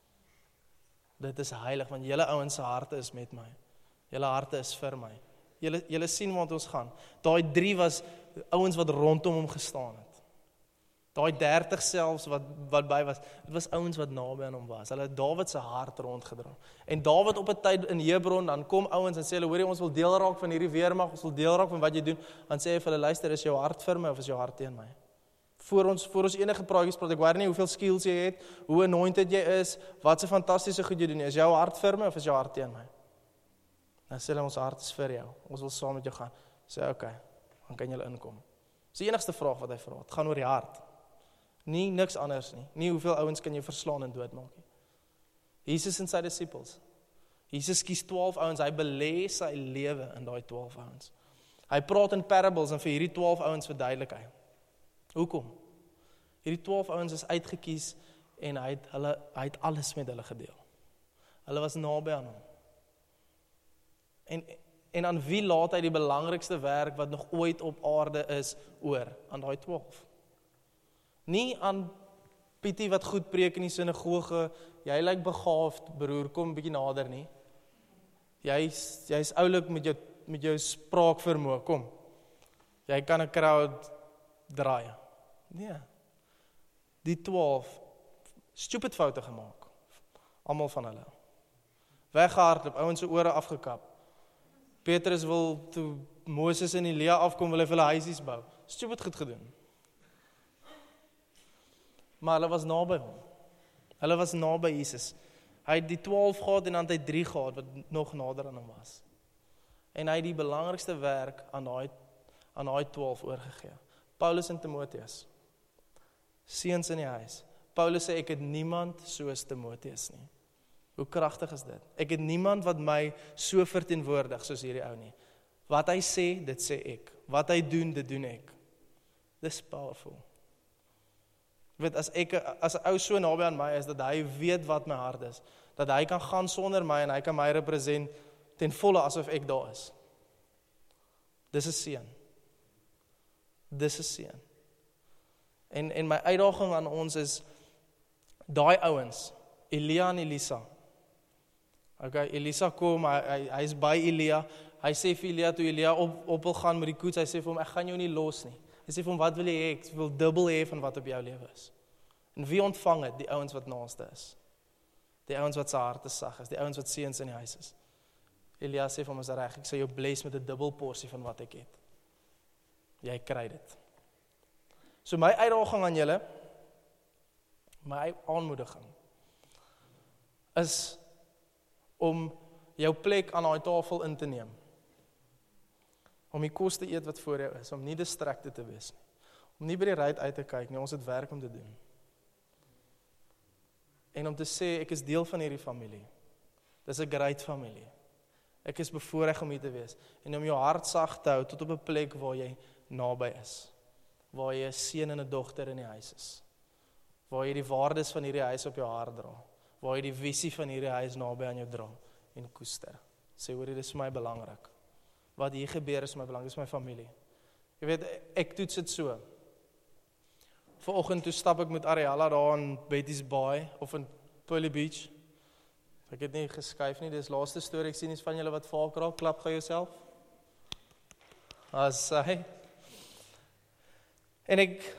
Dit is heilig, want julle ouens se harte is met my. Julle harte is vir my. Julle sien waar ons gaan. Daai 3 was ouens wat rondom hom gestaan het. Daai 30 selfs wat by was, dit was ouens wat naby aan hom was. Hulle het Dawid se hart rondgedra. En Dawid op 'n tyd in Hebron, dan kom ouens en sê hulle, hoorie, ons wil deel raak van hierdie weermag, ons wil deel raak van wat jy doen. Dan sê hy vir hulle, luister, is jou hart vir my of is jou hart teen my? Voor ons enige praatjies praat, ek weet nie hoeveel skills jy het, hoe anointed jy is, wat se fantastiese goed jy doen. Is jou hart vir my of is jou hart teen my? Dan sê hulle, ons hart is vir jou. Ons wil saam met jou gaan. Sê, okay, dan kan julle inkom. Dis die enigste vraag wat hy vra. Het gaan oor die hart. Nie niks anders nie. Nie hoeveel ouens kan jy verslaan en doodmaak nie. Jesus en sy disciples. Jesus kies 12 ouens, hy belê sy lewe in daai 12 ouens. Hy praat in parables en vir hierdie 12 ouens verduidelik hy. Hoekom? Hierdie 12 ouens is uitgekies en hy het alles met hulle gedeel. Hulle was naby aan hom. En aan wie laat hy die belangrikste werk wat nog ooit op aarde is oor? Aan daai 12. Nie aan Pietie wat goed preek in die sinagoge, jy lyk begaafd, broer, kom 'n bietjie nader nie. Jy's oulik met jou spraakvermoë, kom. Jy kan 'n crowd draai. Nee. Die 12 stupid foute gemaak. Almal van hulle. Weggehardloop, ouens se ore afgekap. Petrus wil toe Moses en Elia afkom, wil hy vir hulle huisies bou. Stupid goed gedoen. Maar hulle was naby hom. Hulle was naby Jesus. Hy het die 12 gehad en dan het hy 3 gehad wat nog nader aan hom was. En hy het die belangrikste werk aan daai 12 oorgegee. Paulus en Timoteus. Seuns in die huis. Paulus sê, ek het niemand soos Timoteus nie. Hoe kragtig is dit? Ek het niemand wat my so verteenwoordig soos hierdie ou nie. Wat hy sê, dit sê ek. Wat hy doen, dit doen ek. Dis powerful. Weet, as 'n ou so naby aan my is, dat hy weet wat my hart is, dat hy kan gaan sonder my en hy kan my represent ten volle asof ek daar is. Dis 'n seën. Dis 'n seën. En my uitdaging aan ons is, daai ouens, Elia en Elisa. Okay, Elisa kom, hy is by Elia, hy sê vir Elia, toe Elia op wil gaan met die koets, hy sê vir hom, ek gaan jou nie los nie. Hy sê vir hom, wat wil jy hê? Ek wil dubbel hê van wat op jou lewe is. En wie ontvang het? Die ouens wat naaste is. Die ouens wat se harte sag is, die ouens wat seuns in die huis is. Elia sê vir hom, is reg, ek sal jou bless met 'n dubbel porsie van wat ek het. Jy kry dit. So my uitdaging aan julle, my aanmoediging, is om jou plek aan daai tafel in te neem. Om die kos te eet wat voor jou is, om nie distracted te wees nie. Om nie by die ruit uit te kyk nie, ons het werk om te doen. En om te sê, ek is deel van hierdie familie. Dis 'n great familie. Ek is bevoorreg om hier te wees. En om jou hart sag te hou tot op 'n plek waar jy naby is. Waar jy 'n seun en 'n dogter in die huis is. Waar jy die waardes van hierdie huis op jou hart dra. Waar jy die visie van hierdie huis naby aan jou dra en koester. Sê, hoor, dit is vir my belangrik. Wat hier gebeur is my belangrik, is my familie. Jy weet, ek toets dit so. Vanoggend toe stap ek met Ariella daar in Betty's Bay of in Pearly Beach. Ek het nie geskuif nie, dis laaste storie, ek sien iets van julle wat vaak raak, klap gou jouself. as hy. En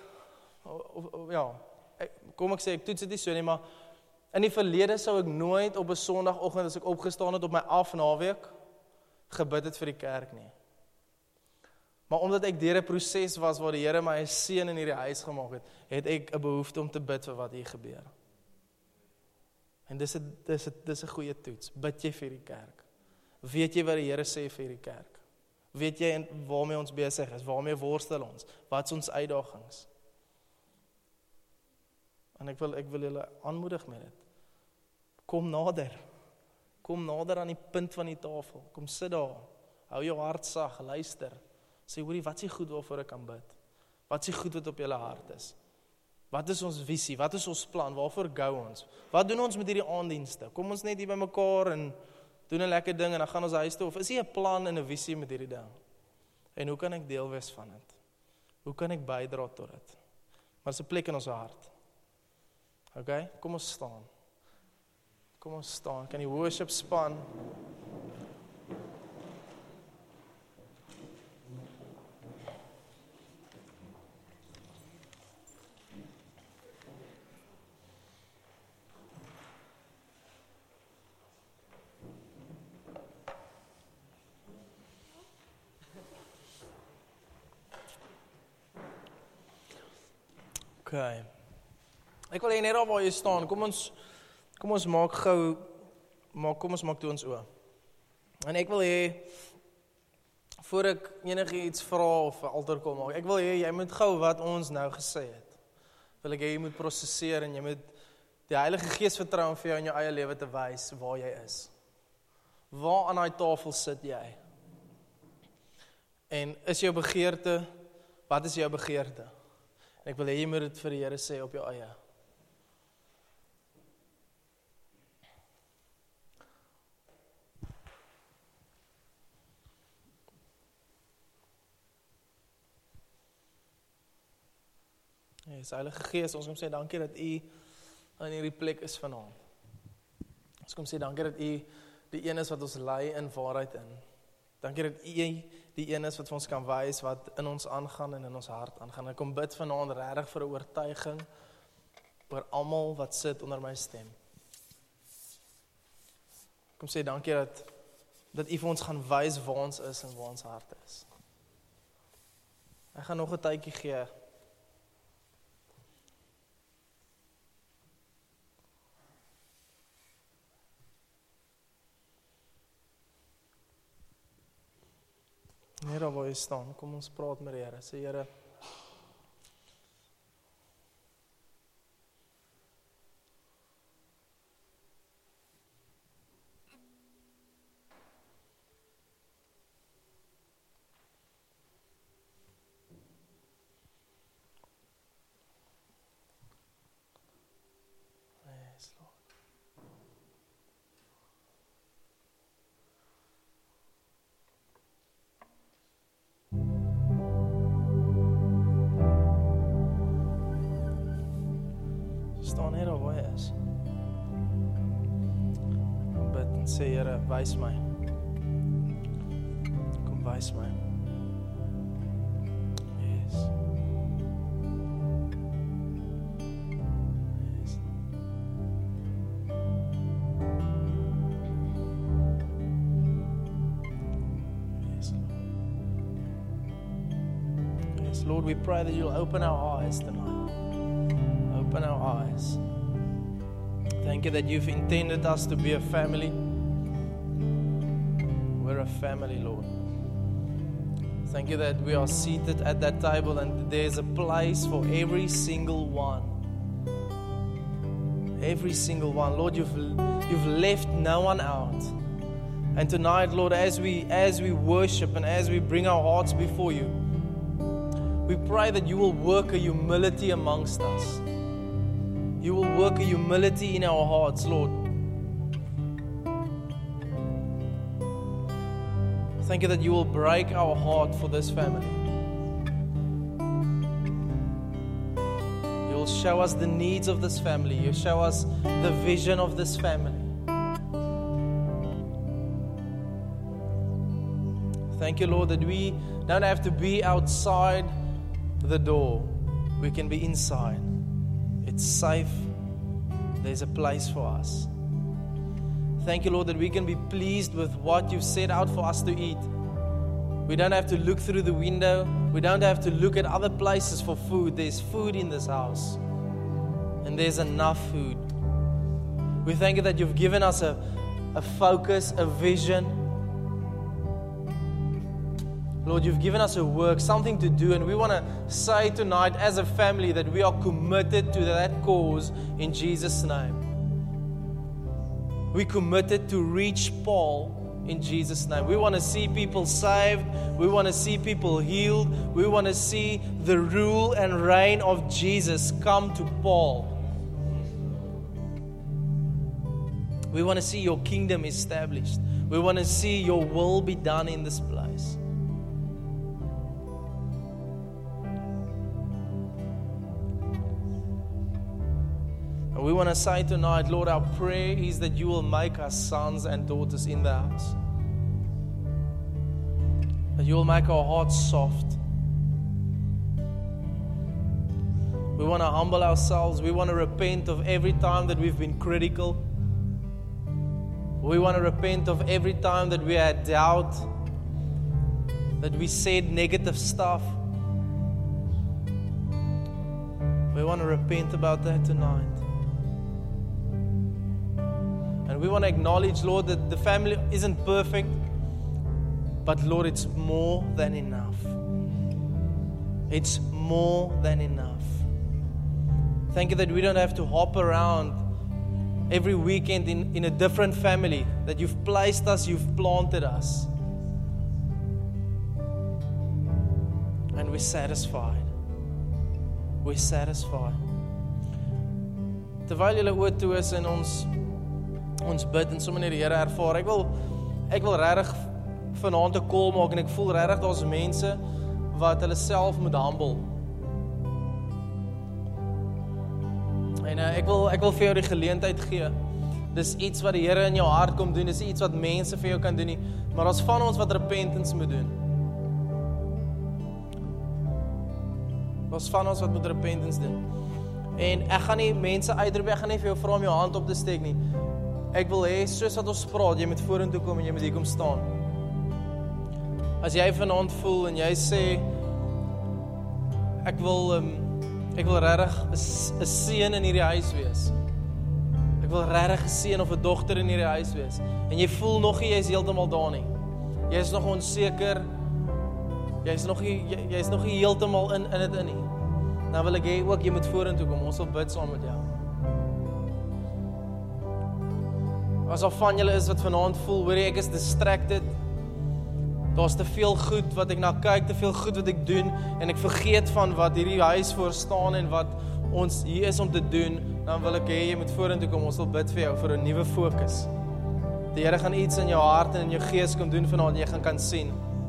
kom ek sê, ek toets dit nie so nie, maar in die verlede sou ek nooit op 'n Sondagoggend as ek opgestaan het op my naweek gebid het vir die kerk nie. Maar omdat ek deur 'n proses was waar die Here my 'n seun in hierdie huis gemaak het, het ek 'n behoefte om te bid vir wat hier gebeur. En dis 'n goeie toets. Bid jy vir die kerk? Weet jy wat die Here sê vir die kerk? Weet jy waarmee ons besig is? Waarmee worstel ons? Wat is ons uitdagings? En ek wil julle aanmoedig met dit. Kom nader. Kom nader aan die punt van die tafel. Kom sit daar. Hou jou hart sag, luister. Sê, hoorie, wat is die goed waarvoor ek kan bid? Wat is die goed wat op julle hart is? Wat is ons visie? Wat is ons plan? Waarvoor gou ons? Wat doen ons met hierdie aanddienste? Kom ons net hier by mekaar en doen 'n lekker ding en dan gaan ons huis toe? Of is hier 'n plan en 'n visie met hierdie ding? En hoe kan ek deel wees van dit? Hoe kan ek bydra tot dit? Maar dis 'n plek in ons hart. Okay? Kom ons staan. Kom ons staan. Kan die worship span Okay. Ek wil hê net daar waar jy staan, kom ons maak gou, kom ons maak toe ons oë. En ek wil hê, voor ek enigiets vra of 'n altaar kom maak, ek wil hê, jy moet gou wat ons nou gesê het. Wil ek hê, jy moet prosesseer en jy moet die Heilige Gees vertrou om vir jou in jou eie lewe te wys waar jy is. Waar aan daai tafel sit jy? En is jou begeerte, wat is jou begeerte? En ek wil hê, jy moet dit vir die Here sê op jou eie. Yes, Heilige Gees, ons kom sê dankie dat U in hierdie plek is vanaand. Ons kom sê dankie dat U die een is wat ons lei in waarheid in. Dankie dat U die een is wat vir ons kan wys wat in ons aangaan en in ons hart aangaan. Ek kom bid vanaand regtig vir 'n oortuiging oor almal wat sit onder my stem. Ek kom sê dankie dat U vir ons gaan wys waar ons is en waar ons hart is. Ek gaan nog 'n tydjie gee. Here, waar jy staan, kom ons praat met die Here. Sê Here, yes, Lord. Staan hier waar hy is. Kom bid en sê, Here, wys my. Kom wys my. Yes. Yes. Yes, Lord. Yes, Lord, we pray that you'll open our eyes tonight. Open our eyes. Thank you that you've intended us to be a family. We're a family, Lord. Thank you that we are seated at that table and there's a place for every single one. Every single one. Lord, you've left no one out. And tonight, Lord, as we worship and as we bring our hearts before you, we pray that you will work a humility amongst us. You will work a humility in our hearts, Lord. Thank you that you will break our heart for this family. You will show us the needs of this family. You show us the vision of this family. Thank you, Lord, that we don't have to be outside the door. We can be inside. It's safe. There's a place for us. Thank you, Lord, that we can be pleased with what you've set out for us to eat. We don't have to look through the window. We don't have to look at other places for food. There's food in this house. And there's enough food. We thank you that you've given us a focus, a vision. Lord, you've given us a work, something to do, and we want to say tonight as a family that we are committed to that cause in Jesus' name. We're committed to reach Paul in Jesus' name. We want to see people saved. We want to see people healed. We want to see the rule and reign of Jesus come to Paul. We want to see your kingdom established. We want to see your will be done in this place. And we want to say tonight, Lord, our prayer is that you will make us sons and daughters in the house. That you will make our hearts soft. We want to humble ourselves. We want to repent of every time that we've been critical. We want to repent of every time that we had doubt, that we said negative stuff. We want to repent about that tonight. And we want to acknowledge, Lord, that the family isn't perfect, but Lord, it's more than enough. It's more than enough. Thank you that we don't have to hop around every weekend in a different family, that you've placed us, you've planted us. And we're satisfied. We're satisfied. Terwyl julle oor toe is en ons bid en sommer net die Here ervaar, ek wil regtig vanaand 'n call maak en ek voel regtig daar's mense wat hulle self moet humble. En ek wil vir jou die geleentheid gee. Dis iets wat die Here in jou hart kom doen, dis iets wat mense vir jou kan doen nie, maar daar's van ons wat repentance moet doen. Daar's van ons wat moet repentance doen. En ek gaan nie mense uitroep, ek gaan nie vir jou vra om jou hand op te steek nie. Ek wil hê, soos wat ons praat, jy moet vorentoe kom en jy moet hier kom staan. As jy vanaand voel en jy sê, ek wil regtig 'n seun in hierdie huis wees. Ek wil regtig 'n seun of 'n dogter in hierdie huis wees. En jy voel nog nie, jy is heeltemal daar nie. Jy is nog onseker. Jy is nog nie heeltemal in dit in nie. Nou wil ek hê ook jy moet vorentoe kom. Ons wil bid saam met jou. As al van julle is wat vanaand voel, hoor jy, ek is distracted. Daar's te veel goed wat ek na kyk, te veel goed wat ek doen, en ek vergeet van wat hierdie huis voor staan en wat ons hier is om te doen, dan wil ek hê jy moet vorentoe kom. Ons wil bid vir jou vir 'n nuwe fokus. Die Here gaan iets in jou hart en in jou gees kom doen vanaand, jy gaan kan sien.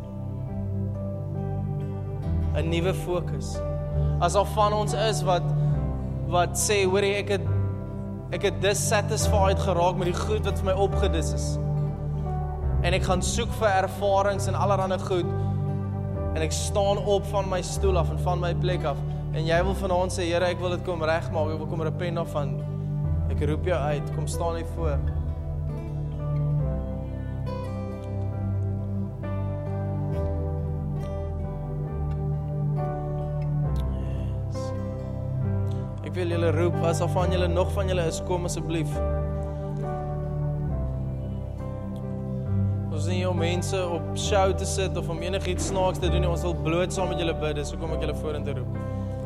'n Nuwe fokus. As al van ons is wat sê, hoor jy, ek het dissatisfied geraak met die goed wat vir my opgedis is. En ek gaan soek vir ervarings en allerhande goed. En ek staan op van my stoel af en van my plek af. En jy wil vanaand sê, Here, ek wil dit kom regmaak, ek wil kom repent daarvan. Ek roep jou uit, kom staan hier voor. Yes. Ek wil julle roep, as al van julle, nog van julle is, kom asseblief. Ons is nie om mense op show te sit of om enigiets snaaks te doen nie. Ons wil bloot saam met julle bid, so kom ek julle vorentoe roep.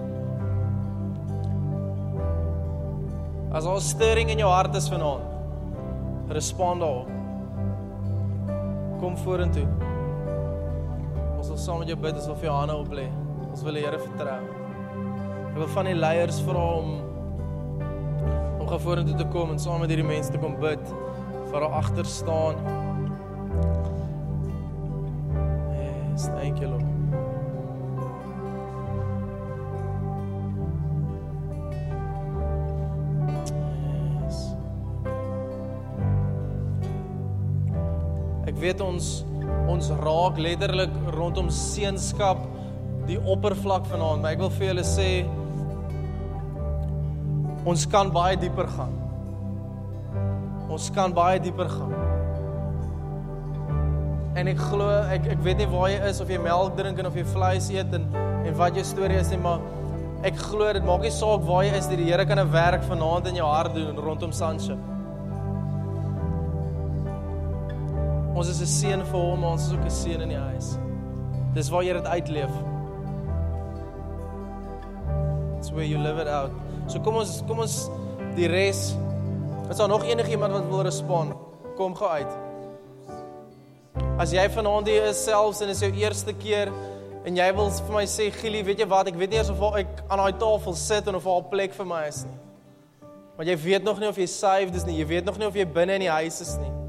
As al stirring in jou hart is vanaand, respond daarop. Kom vorentoe. Ons wil saam met jou bid, ons wil vir jou hande oplê. Ons wil die Here vertrou. Ek wil van die leiers vra om gaan vorentoe te kom en saam met hierdie mense te kom bid, vir hulle agter staan. Yes, thank you, Lord. Ek weet ons ons raak letterlik rondom seunskap die oppervlak vanaand, maar ek wil vir julle sê, ons kan baie dieper gaan. Ons kan baie dieper gaan. En ek glo, ek weet nie waar jy is, of jy melk drink en of jy vleis eet en wat jou storie is nie, maar ek glo, dit maak nie saak waar jy is, die Here kan 'n werk vanaand in jou hart doen rondom Sonship. Ons is 'n seun vir hom, maar ons is ook 'n seun in die huis. Dis waar jy dit uitleef. It's where you live it out. So kom ons die res. Is daar nog enigiemand wat wil respond? Kom gou uit. As jy vanaand hier is selfs en is jou eerste keer en jy wil vir my sê, Gielie, weet jy wat, ek weet nie eens of ek aan daai tafel sit en of daar 'n plek vir my is nie. Want jy weet nog nie of jy saved is nie, jy weet nog nie of jy binne in die huis is nie.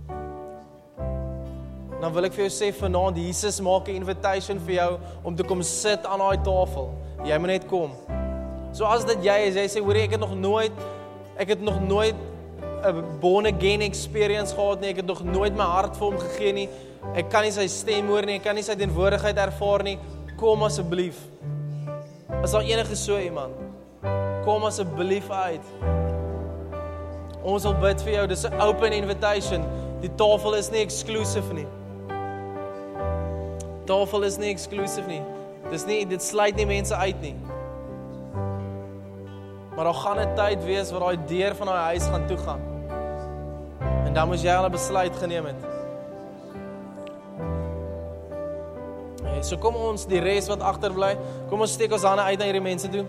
Dan wil ek vir jou sê vanaand, Jesus maak 'n invitation vir jou om te kom sit aan daai tafel. Jy moet net kom. So as dit jy is, jy sê, hoor ek het nog nooit 'n born again experience gehad nie, ek het nog nooit my hart vir hom gegee nie, ek kan nie sy stem hoor nie, ek kan nie sy teenwoordigheid ervaar nie, kom asseblief. Is daar enige so iemand? Kom asseblief uit. Ons wil bid vir jou, dis 'n open invitation, die tafel is nie exclusive nie. Tafel is nie exclusive nie, dit sluit nie mense uit nie. Maar daar gaan 'n tyd wees waar daai deur van daai huis gaan toegaan. En dan moet jy al 'n besluit geneem het. So kom ons, die res wat agterbly, kom ons steek ons hande uit na hierdie mense toe.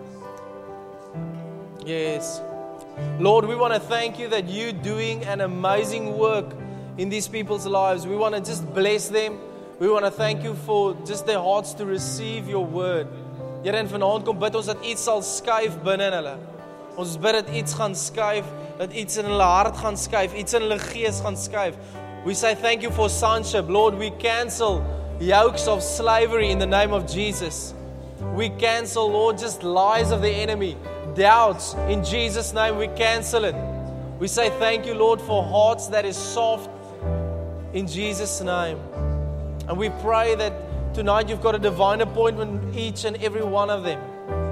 Yes. Lord, we want to thank you that you're doing an amazing work in these people's lives. We want to just bless them. We want to thank you for just their hearts to receive your word. Here, en vanaand kom bid ons dat iets sal skuif binne in hulle. Ons bid dat iets gaan skuif, dat iets in hulle hart gaan skuif, iets in hulle gees gaan skuif. We say thank you for sonship. Lord, we cancel yokes of slavery in the name of Jesus. We cancel, Lord, just lies of the enemy, doubts. In Jesus' name, we cancel it. We say thank you, Lord, for hearts that is soft in Jesus' name. And we pray that tonight you've got a divine appointment with each and every one of them.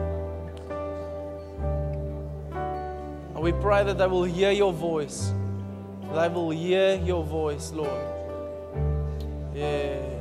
And we pray that they will hear your voice. They will hear your voice, Lord. Yeah.